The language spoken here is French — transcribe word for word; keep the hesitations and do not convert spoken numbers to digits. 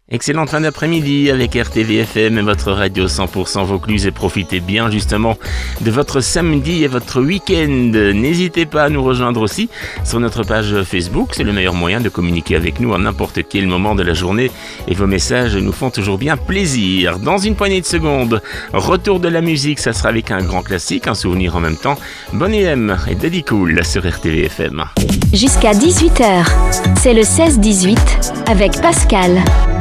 Excellente fin d'après-midi avec R T V F M et votre radio cent pour cent Vaucluse et profitez bien justement de votre samedi et votre week-end. N'hésitez pas à nous rejoindre aussi sur notre page Facebook, c'est le meilleur moyen de communiquer avec nous à n'importe quel moment de la journée et vos messages nous font toujours bien plaisir. Dans une poignée de secondes, retour de la musique, ça sera avec un grand classique, un souvenir en même temps. Bonnie M et Daddy Cool sur R T V F M. Jusqu'à dix-huit heures, c'est le seize dix-huit avec Pascal.